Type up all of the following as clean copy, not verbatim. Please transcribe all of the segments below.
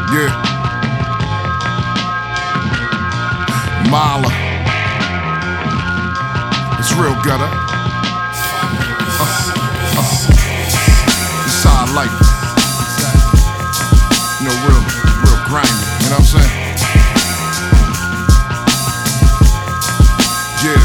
Yeah. Mala. It's real gutter. It's how I like it. You know, real grimy. You know what I'm saying? Yeah.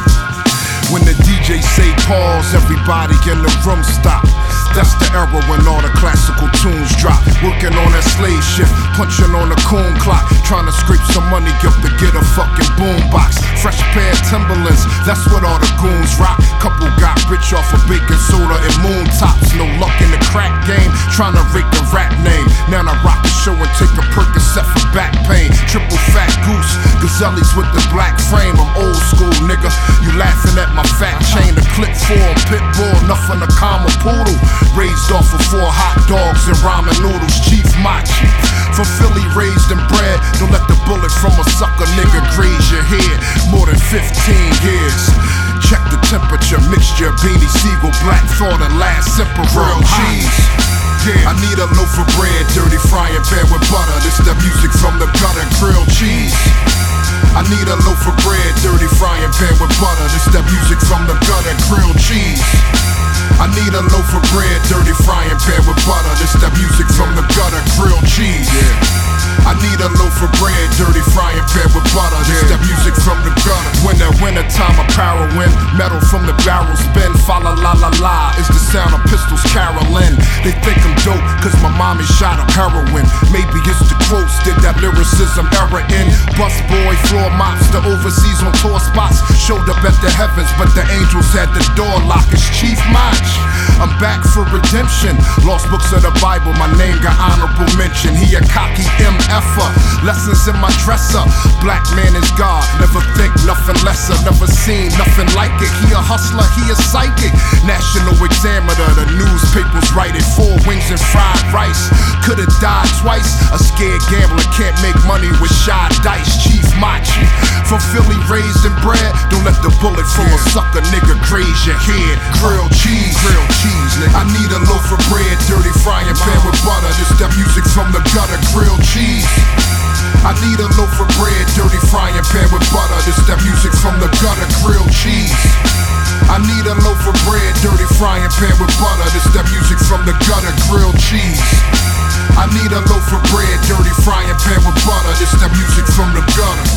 When the DJ say pause, everybody in the room stop. That's the era when all the classical tunes drop. Working on that slave shift, punching on the coon clock, trying to scrape some money up to get a fucking boombox. Fresh pair of Timberlands, that's what all the goons rock. Couple got rich off of baking soda and moon tops. No luck in the crack game, trying to rake the rap name. Now I rock the show and take a Percocet for back pain. Triple fat goose, gazellies with the black frame. I'm old school, nigga. You laughing at my fat chain. The clip 4, pit bull, nothing to calm a poodle. Raised off of 4 hot dogs and ramen noodles. Chief Machi, from Philly raised and bred. Don't let the bullet from a sucker nigga graze your head. More than 15 years. Check the temperature, mixture, Beanie Siegel, Black Thought, and Last Sipper, real cheese. Yeah. I need a loaf of bread, dirty frying pan with butter. This the music from the gutter, grilled cheese. I need a loaf of bread, dirty frying pan with butter. This the music from the gutter, grilled cheese. I need a loaf of bread, dirty frying pan with butter. This the music from the gutter, grilled cheese. Yeah. I need a loaf of bread, dirty frying pan with butter. This the music from the gutter. When the winter time apparel win, metal from the barrel spin. Fa la la la la is the sound of pistols caroling. They think I'm dope cause my mommy shot up heroin. Maybe it's the quotes, did that lyricism error in. Bus boy, floor mops, the overseas on tour spots. Showed up at the heavens but the angels had the door locked. It's Chief Mach. I'm back for redemption. Lost books of the Bible, my name got honorable mention. He a cocky MF'er, lessons in my dresser. Black man is God, never think nothing lesser. Never seen nothing like it. He a hustler, he a psychic. National Examiner, the newspapers write it. 4 wings and fried rice. Could've died twice. A scared gambler can't make money with shy dice. Chief Machi, from Philly raised and bred. Don't let the bullet from a sucker nigga graze your head. Grilled cheese, nigga. I need a loaf of bread, dirty frying pan with butter. This that music from the gutter, grilled cheese. I need a loaf of bread, dirty frying pan with butter. This that music from the gutter, grilled cheese. I need a loaf of bread, dirty frying pan with butter. This that music from the gutter, grilled cheese. I need a loaf of bread, dirty frying pan with butter. This that music from the gutter.